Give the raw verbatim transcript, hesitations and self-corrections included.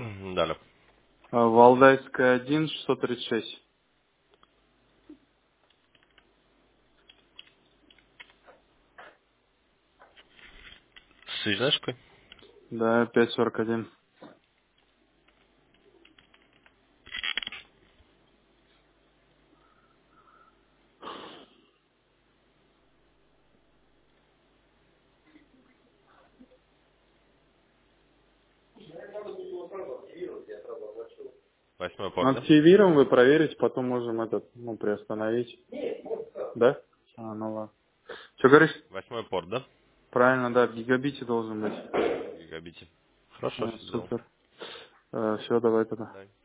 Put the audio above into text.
Далее. А, Валдайская один, шестьсот тридцать шесть. Связь знаешь какой? Да, пять сорок один. Восьмой Ну, порт, да? активируем, вы проверите, потом можем этот, ну, приостановить. Да? А, ну ладно. Что говоришь? Восьмой порт, да? Правильно, да, в гигабите должен быть. В гигабите. Хорошо, А, все сделал. супер. Все, давай тогда. Давай.